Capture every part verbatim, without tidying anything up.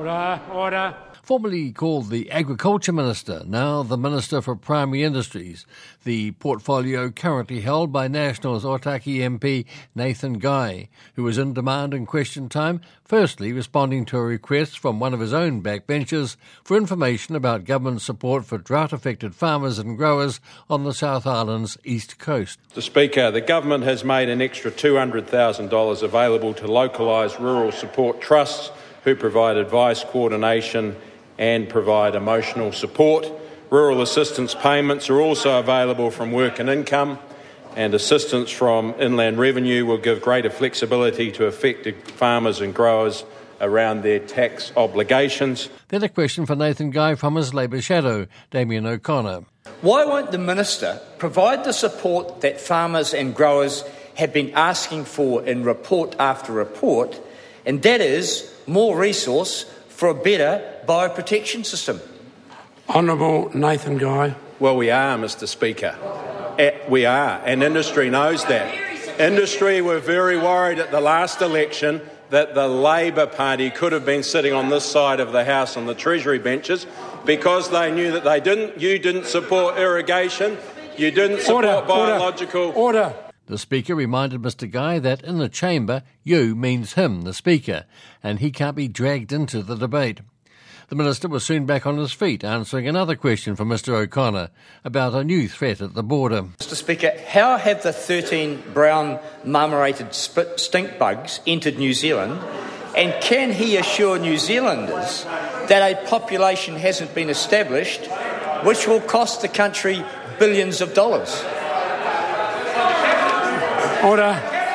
Order, order. Formerly called the Agriculture Minister, now the Minister for Primary Industries, the portfolio currently held by Nationals Otaki M P Nathan Guy, who was in demand in question time, firstly responding to a request from one of his own backbenchers for information about government support for drought-affected farmers and growers on the South Island's east coast. Mister Speaker, the government has made an extra two hundred thousand dollars available to localised rural support trusts who provide advice, coordination and provide emotional support. Rural assistance payments are also available from Work and Income, and assistance from Inland Revenue will give greater flexibility to affected farmers and growers around their tax obligations. Then a question for Nathan Guy from his Labour shadow, Damien O'Connor. Why won't the Minister provide the support that farmers and growers have been asking for in report after report, and that is more resource for a better bioprotection system? Honourable Nathan Guy. Well, we are, Mister Speaker. We are, and industry knows that. Industry were very worried at the last election that the Labor Party could have been sitting on this side of the House on the Treasury benches because they knew that they didn't. You didn't support irrigation. You didn't support order, biological... Order, order. The Speaker reminded Mister Guy that in the chamber, you means him, the Speaker, and he can't be dragged into the debate. The Minister was soon back on his feet, answering another question from Mister O'Connor about a new threat at the border. Mister Speaker, how have the thirteen brown marmorated stink bugs entered New Zealand, and can he assure New Zealanders that a population hasn't been established which will cost the country billions of dollars? Order.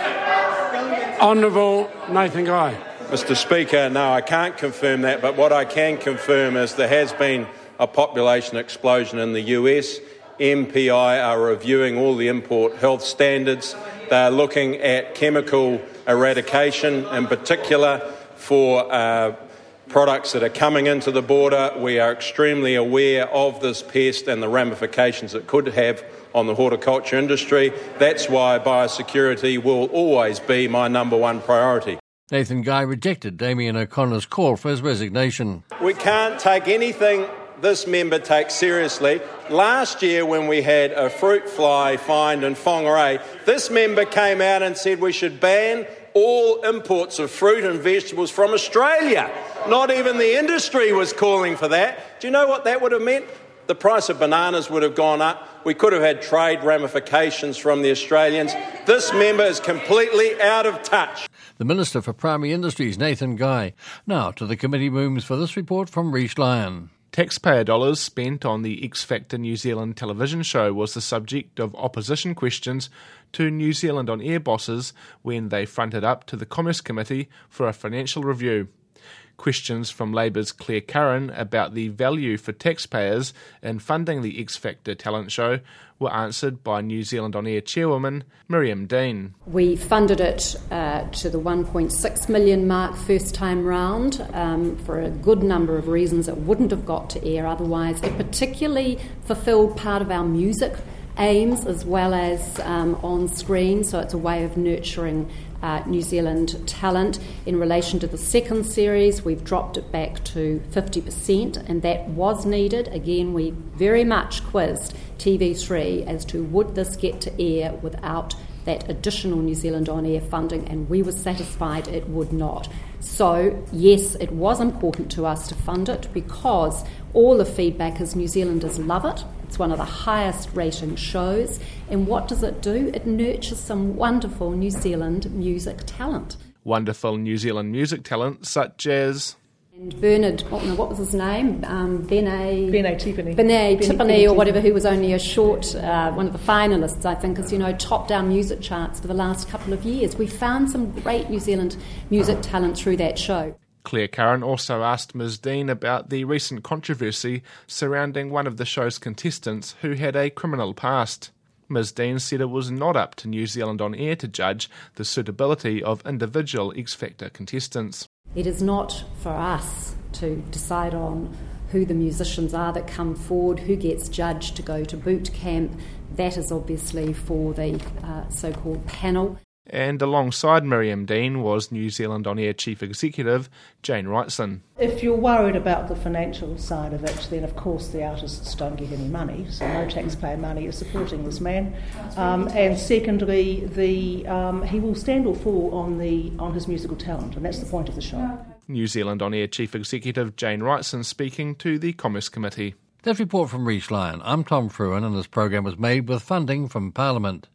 Honourable Nathan Guy. Mister Speaker, no, I can't confirm that, but what I can confirm is there has been a population explosion in the U S. M P I are reviewing all the import health standards. They are looking at chemical eradication, in particular for uh, products that are coming into the border. We are extremely aware of this pest and the ramifications it could have on the horticulture industry. That's why biosecurity will always be my number one priority. Nathan Guy rejected Damien O'Connor's call for his resignation. We can't take anything this member takes seriously. Last year when we had a fruit fly find in Whangarei, this member came out and said we should ban all imports of fruit and vegetables from Australia. Not even the industry was calling for that. Do you know what that would have meant? The price of bananas would have gone up. We could have had trade ramifications from the Australians. This member is completely out of touch. The Minister for Primary Industries, Nathan Guy. Now to the committee rooms for this report from Rhys Lyon. Taxpayer dollars spent on the X Factor New Zealand television show was the subject of opposition questions to New Zealand On Air bosses when they fronted up to the Commerce Committee for a financial review. Questions from Labour's Claire Curran about the value for taxpayers in funding the X Factor talent show were answered by New Zealand On Air chairwoman Miriam Dean. We funded it uh, to the one point six million mark first time round um, for a good number of reasons. It wouldn't have got to air otherwise. It particularly fulfilled part of our music aims as well as um, on screen, so it's a way of nurturing Uh, New Zealand talent. In relation to the second series, we've dropped it back to fifty percent, and that was needed. Again, we very much quizzed T V three as to would this get to air without that additional New Zealand On Air funding, and we were satisfied it would not. So, yes, it was important to us to fund it because all the feedback is New Zealanders love it. It's one of the highest rating shows. And what does it do? It nurtures some wonderful New Zealand music talent. Wonderful New Zealand music talent such as... And Bernard, what, no, what was his name? Um, Bene... Bene Tipene. Bene Tipene or whatever, who was only a short, uh, one of the finalists, I think, as you know, topped our music charts for the last couple of years. We found some great New Zealand music talent through that show. Claire Curran also asked Miz Dean about the recent controversy surrounding one of the show's contestants who had a criminal past. Miz Dean said it was not up to New Zealand On Air to judge the suitability of individual X Factor contestants. It is not for us to decide on who the musicians are that come forward, who gets judged to go to boot camp. That is obviously for the uh, so-called panel. And alongside Miriam Dean was New Zealand On Air Chief Executive Jane Wrightson. If you're worried about the financial side of it, then of course the artists don't get any money, so no taxpayer money is supporting this man. Um, and secondly, the um, he will stand or fall on the on his musical talent, and that's the point of the show. New Zealand On Air Chief Executive Jane Wrightson speaking to the Commerce Committee. That report from Reece Lyon. I'm Tom Fruin, and this program was made with funding from Parliament.